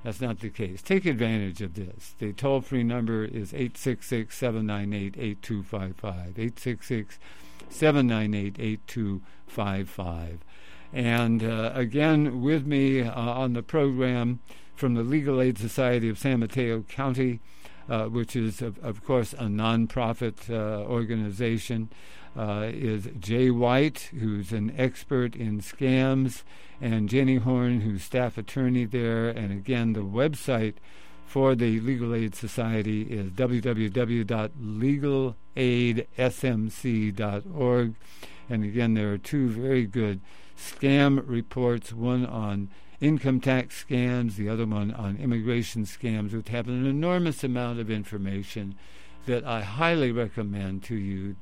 That's not the case. Take advantage of this. The toll-free number is eight six six, seven nine eight, eight two five five, eight six six, seven nine eight, eight two five five. And uh, again, with me uh, on the program from the Legal Aid Society of San Mateo County, uh, which is, of, of course, a nonprofit uh, organization, uh, is Jay White, who's an expert in scams, and Jenny Horn, who's staff attorney there. And again, the website for the Legal Aid Society is w w w dot legal aid s m c dot org. And again, there are two very good scam reports, one on income tax scams, the other one on immigration scams, which have an enormous amount of information that I highly recommend to you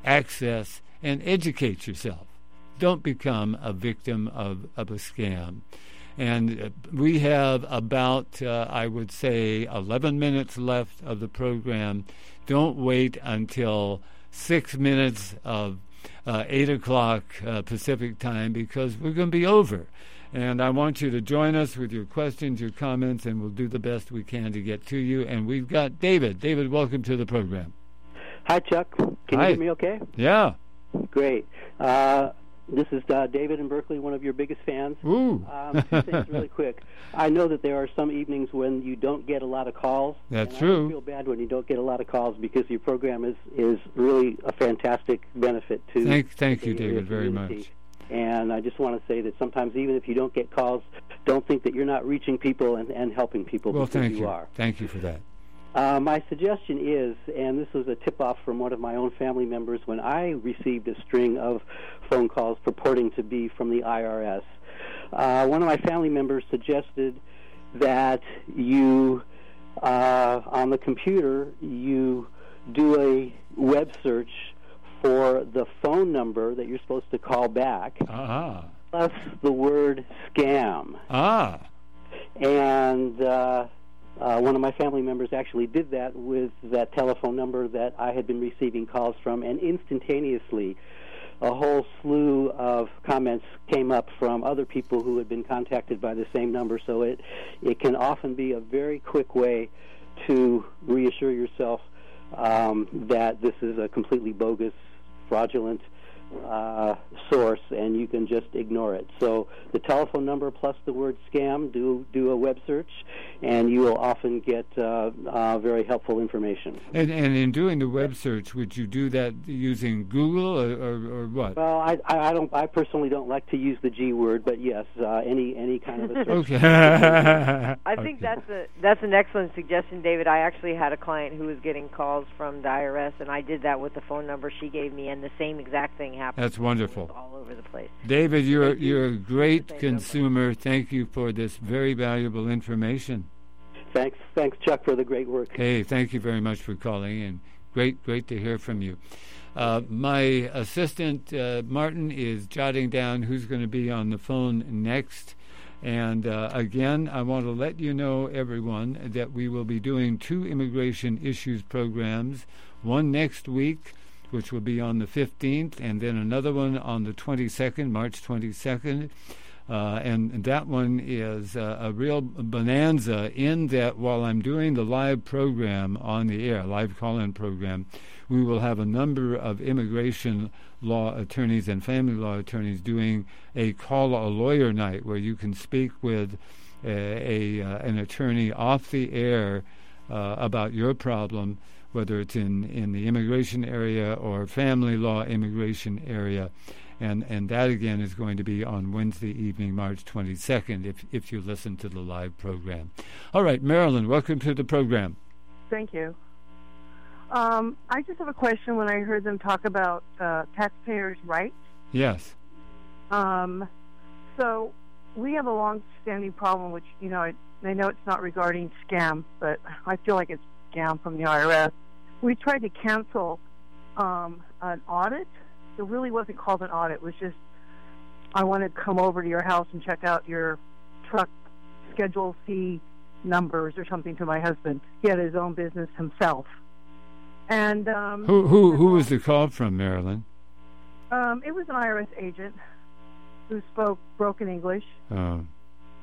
access and educate yourself. Don't become a victim of, of a scam. And uh, we have about, uh, I would say, eleven minutes left of the program. Don't wait until six minutes of uh, eight o'clock uh, Pacific time, because we're going to be over. And I want you to join us with your questions, your comments, and we'll do the best we can to get to you. And we've got David. David, welcome to the program. Hi, Chuck. Can Hi. you hear me okay? Yeah. Great. Uh, this is uh, David in Berkeley, one of your biggest fans. Ooh. Um, two things really quick. I know that there are some evenings when you don't get a lot of calls. That's and true. I feel bad when you don't get a lot of calls, because your program is, is really a fantastic benefit to Thank, thank the you, Bay Area David, very community. much. And I just want to say that sometimes, even if you don't get calls, don't think that you're not reaching people and, and helping people, Well, because thank you, you. are. Thank you for that. Uh, my suggestion is, and this was a tip-off from one of my own family members when I received a string of phone calls purporting to be from the I R S. Uh, one of my family members suggested that you, uh, on the computer, you do a web search for the phone number that you're supposed to call back, Ah. plus the word scam. Ah. And uh, uh, one of my family members actually did that with that telephone number that I had been receiving calls from, and instantaneously a whole slew of comments came up from other people who had been contacted by the same number. So it, it can often be a very quick way to reassure yourself um, that this is a completely bogus, fraudulent uh, source, and you can just ignore it. So the telephone number plus the word scam, do do a web search, and you will often get uh, uh, very helpful information. And and in doing the web search, would you do that using Google or, or, or what? Well, I, I I don't I personally don't like to use the G word, but yes, uh, any any kind of a search. Okay. I think Okay. that's a that's an excellent suggestion, David. I actually had a client who was getting calls from the I R S, and I did that with the phone number she gave me, and the same exact thing happened. That's wonderful. All over the place. David, you're Thank you. you're a great Same consumer. Thank you for this very valuable information. Thanks, thanks, Chuck, for the great work. Hey, thank you very much for calling, and great, great to hear from you. Uh, my assistant, uh, Martin, is jotting down who's going to be on the phone next. And uh, again, I want to let you know, everyone, that we will be doing two immigration issues programs, one next week, which will be on the fifteenth, and then another one on the twenty-second, March twenty-second. Uh, and that one is uh, a real bonanza in that while I'm doing the live program on the air, live call-in program, we will have a number of immigration law attorneys and family law attorneys doing a call a lawyer night where you can speak with a, a uh, an attorney off the air uh, about your problem, whether it's in, in the immigration area or family law immigration area. And and that, again, is going to be on Wednesday evening, March twenty-second, if, if you listen to the live program. All right, Marilyn, welcome to the program. Thank you. Um, I just have a question when I heard them talk about uh, taxpayers' rights. Yes. Um, so we have a long-standing problem, which, you know, I, I know it's not regarding scam, but I feel like it's scam from the I R S. We tried to cancel um, an audit. It really wasn't called an audit. It was just, I want to come over to your house and check out your truck Schedule C numbers or something to my husband. He had his own business himself. And um, Who who who was the call from, Marilyn? Um, it was an I R S agent who spoke broken English. Oh.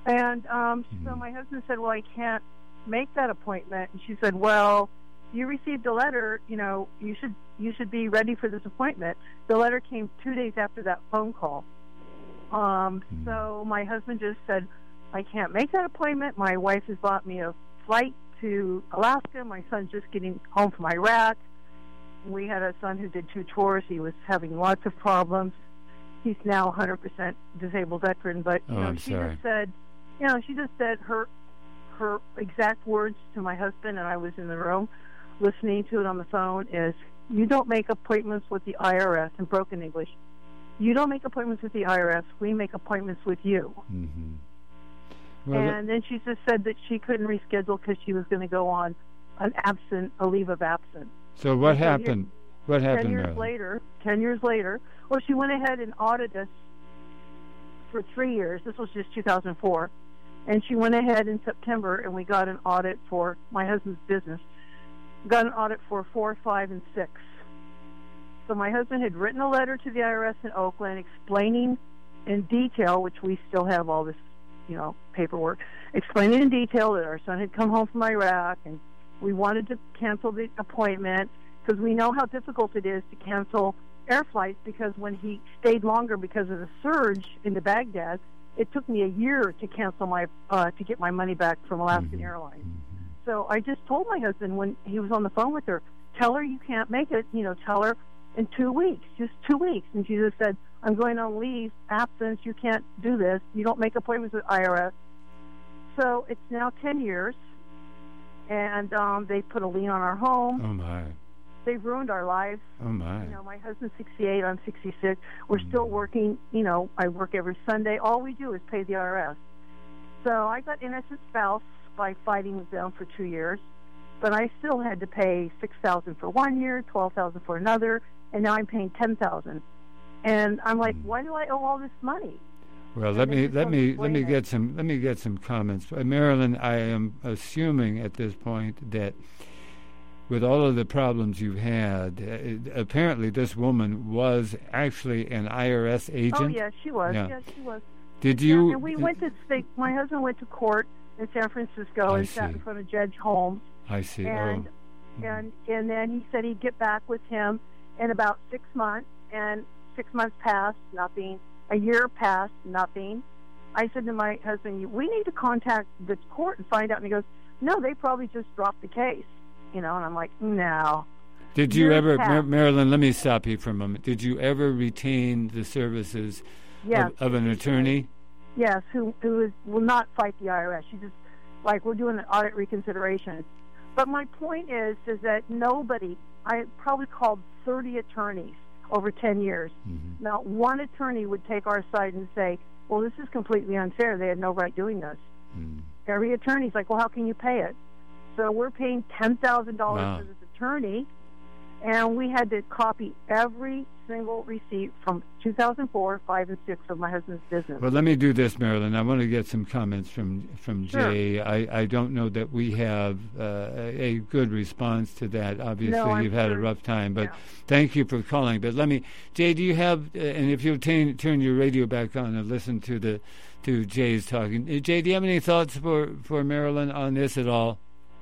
And um, mm-hmm. so my husband said, well, I can't make that appointment. And she said, well, you received a letter, you know, you should you should be ready for this appointment. The letter came two days after that phone call. Um, mm-hmm. So my husband just said, I can't make that appointment. My wife has bought me a flight to Alaska. My son's just getting home from Iraq. We had a son who did two tours. He was having lots of problems. He's now one hundred percent disabled veteran, but you oh, know, I'm she sorry. just said, you know, she just said her her exact words to my husband, and I was in the room listening to it on the phone, is, you don't make appointments with the I R S, in broken English. You don't make appointments with the I R S. We make appointments with you. Mm-hmm. Well, and then she just said that she couldn't reschedule because she was going to go on an absent, a leave of absence. So what and happened? Years, what happened, Ten years Marilyn? later, ten years later, well, she went ahead and audited us for three years. This was just two thousand four. And she went ahead in September, and we got an audit for my husband's business. We got an audit for four, five, and six. So my husband had written a letter to the I R S in Oakland explaining in detail, which we still have all this, you know, paperwork, explaining in detail that our son had come home from Iraq, and we wanted to cancel the appointment because we know how difficult it is to cancel air flights, because when he stayed longer because of the surge into Baghdad, it took me a year to cancel my uh, to get my money back from Alaskan mm-hmm. Airlines. So I just told my husband when he was on the phone with her, tell her you can't make it, you know, tell her in two weeks, just two weeks. And she just said, I'm going on leave, absence, you can't do this. You don't make appointments with I R S. So it's now ten years, and um, they put a lien on our home. Oh, my. They've ruined our lives. Oh, my. You know, my husband's sixty-eight, I'm sixty-six. We're mm. still working, you know, I work every Sunday. All we do is pay the I R S. So I got innocent spouse by fighting with them for two years, but I still had to pay six thousand dollars for one year, twelve thousand dollars for another, and now I'm paying ten thousand dollars. And I'm like, why do I owe all this money? Well, and let me let me let me it. get some let me get some comments. Uh, Marilyn, I am assuming at this point that with all of the problems you've had, uh, it, apparently this woman was actually an I R S agent. Oh yeah, she was. Yeah, yeah she was. Did you? Yeah, and we uh, went to speak. My husband went to court in San Francisco I and see. sat in front of Judge Holmes. I see. And oh. and and then he said he'd get back with him in about six months. And six months passed, nothing. A year passed, nothing. I said to my husband, we need to contact the court and find out. And he goes, no, they probably just dropped the case. You know, and I'm like, no. Did you ever, Mar- Marilyn, let me stop you for a moment. Did you ever retain the services yes, of, of an attorney? Yes, who, who is, will not fight the I R S. She just, like, we're doing an audit reconsideration. But my point is, is that nobody, I probably called thirty attorneys over ten years. Mm-hmm. Not one attorney would take our side and say, well, this is completely unfair. They had no right doing this. Mm. Every attorney's like, well, how can you pay it? So we're paying ten thousand dollars wow. for this attorney, and we had to copy every single receipt from two thousand four, five, and six of my husband's business. Well, let me do this, Marilyn. I want to get some comments from, from Sure. Jay. I, I don't know that we have uh, a good response to that. Obviously, No, I'm you've had a sure. rough time, but Yeah. thank you for calling. But let me, Jay, do you have, uh, and if you'll t- turn your radio back on and listen to the to Jay's talking. Uh, Jay, do you have any thoughts for, for Marilyn on this at all?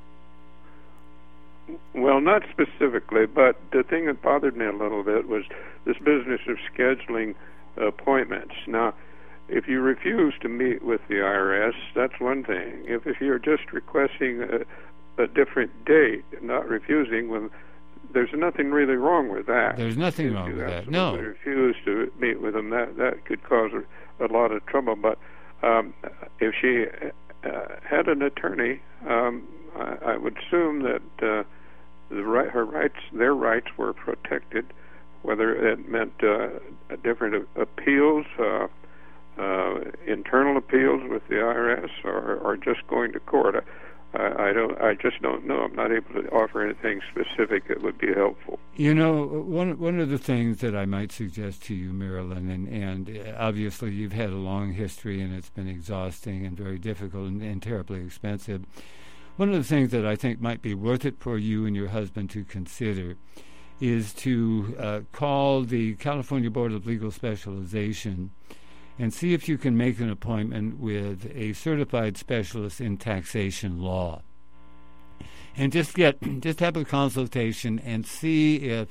Well, not specifically, but the thing that bothered me a little bit was this business of scheduling appointments. Now, if you refuse to meet with the I R S, that's one thing. If if you're just requesting a, a different date, not refusing, when there's nothing really wrong with that. There's nothing if wrong you with that. No. absolutely refuse to meet with them, that that could cause a, a lot of trouble. But um, if she uh, had an attorney, um, I, I would assume that. Uh, The right, her rights, their rights were protected, whether it meant uh, different appeals, uh, uh, internal appeals with the I R S, or, or just going to court. I, I don't. I just don't know. I'm not able to offer anything specific that would be helpful. You know, one one of the things that I might suggest to you, Marilyn, and, and obviously you've had a long history, and it's been exhausting and very difficult and, and terribly expensive. One of the things that I think might be worth it for you and your husband to consider is to uh, call the California Board of Legal Specialization and see if you can make an appointment with a certified specialist in taxation law. And just get, just have a consultation and see if,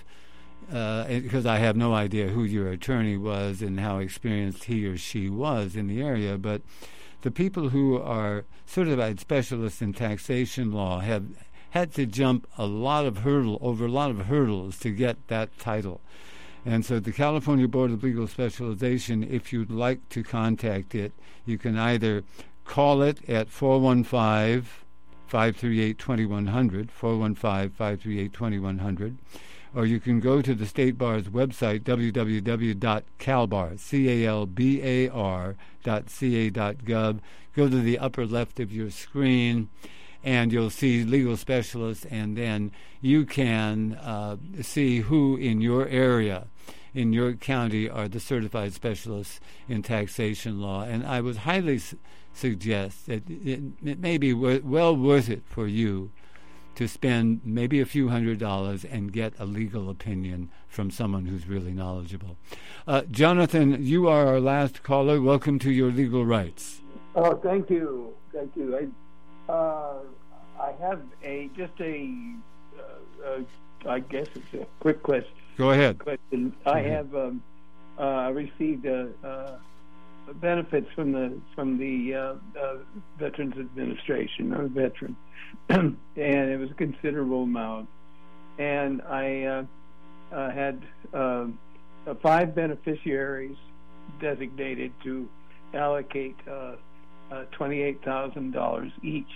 uh, because I have no idea who your attorney was and how experienced he or she was in the area, but the people who are certified specialists in taxation law have had to jump a lot of hurdle over a lot of hurdles to get that title. And so the California Board of Legal Specialization, if you'd like to contact it, you can either call it at four one five, five three eight, two one zero zero, four one five, five three eight, two one zero zero, or you can go to the State Bar's website, w w w dot calbar, C A L B A R, dot C A dot gov. Go to the upper left of your screen, and you'll see legal specialists, and then you can uh, see who in your area, in your county, are the certified specialists in taxation law. And I would highly su- suggest that it, it may be wor- well worth it for you to spend maybe a few hundred dollars and get a legal opinion from someone who's really knowledgeable. Uh, Jonathan, you are our last caller. Welcome to Your Legal Rights. Oh, thank you. Thank you. I, uh, I have a just a, uh, uh, I guess it's a quick question. Go ahead. Question. I have um, uh, received uh, uh, benefits from the from the uh, uh, Veterans Administration. I'm a veteran, and it was a considerable amount. And I uh, uh, had uh, five beneficiaries designated to allocate uh, uh, twenty-eight thousand dollars each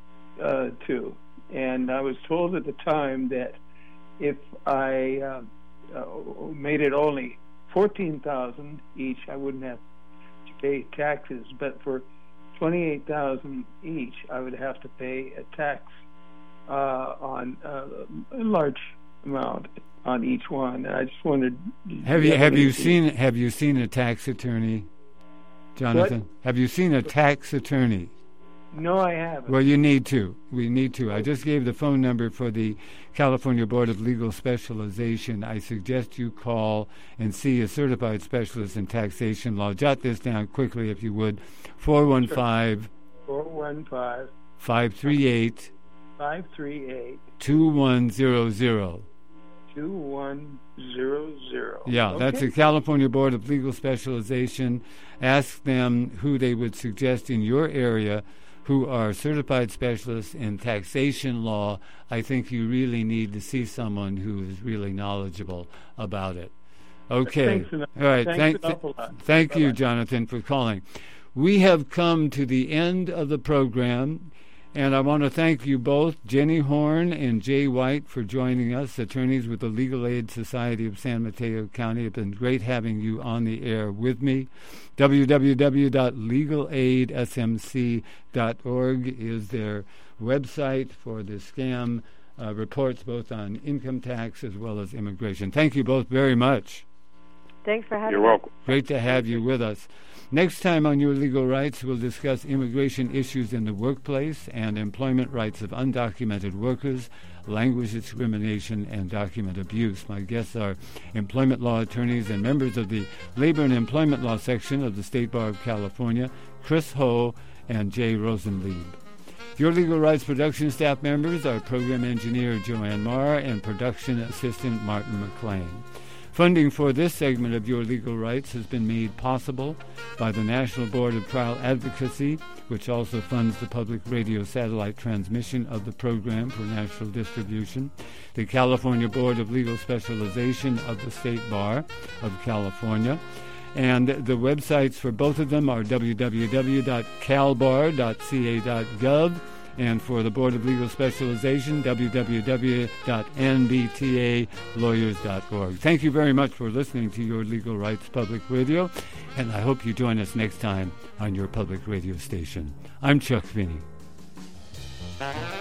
uh, to. And I was told at the time that if I uh, uh, made it only fourteen thousand dollars each, I wouldn't have to pay taxes. But for twenty-eight thousand dollars each, I would have to pay a tax uh, on uh, a large amount on each one. And I just wondered. Have you have you seen have you seen a tax attorney, Jonathan? What? Have you seen a tax attorney? No, I haven't. Well, you need to. We need to. I just gave the phone number for the California Board of Legal Specialization. I suggest you call and see a certified specialist in taxation law. Jot this down quickly, if you would. four one five, four one five, five three eight, five three eight, two one zero zero. two one zero zero. Yeah, okay. That's the California Board of Legal Specialization. Ask them who they would suggest in your area who are certified specialists in taxation law. I think you really need to see someone who is really knowledgeable about it. Okay. Thanks enough. All right. Thanks Thank, an awful lot. thank Bye-bye. you, Jonathan, for calling. We have come to the end of the program, and I want to thank you both, Jenny Horn and Jay White, for joining us, attorneys with the Legal Aid Society of San Mateo County. It's been great having you on the air with me. w w w dot legal aid s m c dot org is their website for the scam uh, reports, both on income tax as well as immigration. Thank you both very much. Thanks for having You're me. welcome. Great to have you with us. Next time on Your Legal Rights, we'll discuss immigration issues in the workplace and employment rights of undocumented workers, language discrimination, and document abuse. My guests are employment law attorneys and members of the Labor and Employment Law section of the State Bar of California, Chris Ho and Jay Rosenlieb. Your Legal Rights production staff members are program engineer Joanne Marr and production assistant Martin McLean. Funding for this segment of Your Legal Rights has been made possible by the National Board of Trial Advocacy, which also funds the public radio satellite transmission of the program for national distribution, the California Board of Legal Specialization of the State Bar of California, and the websites for both of them are w w w dot calbar dot c a dot gov, and for the Board of Legal Specialization, w w w dot n b t a lawyers dot org. Thank you very much for listening to Your Legal Rights Public Radio, and I hope you join us next time on your public radio station. I'm Chuck Finney.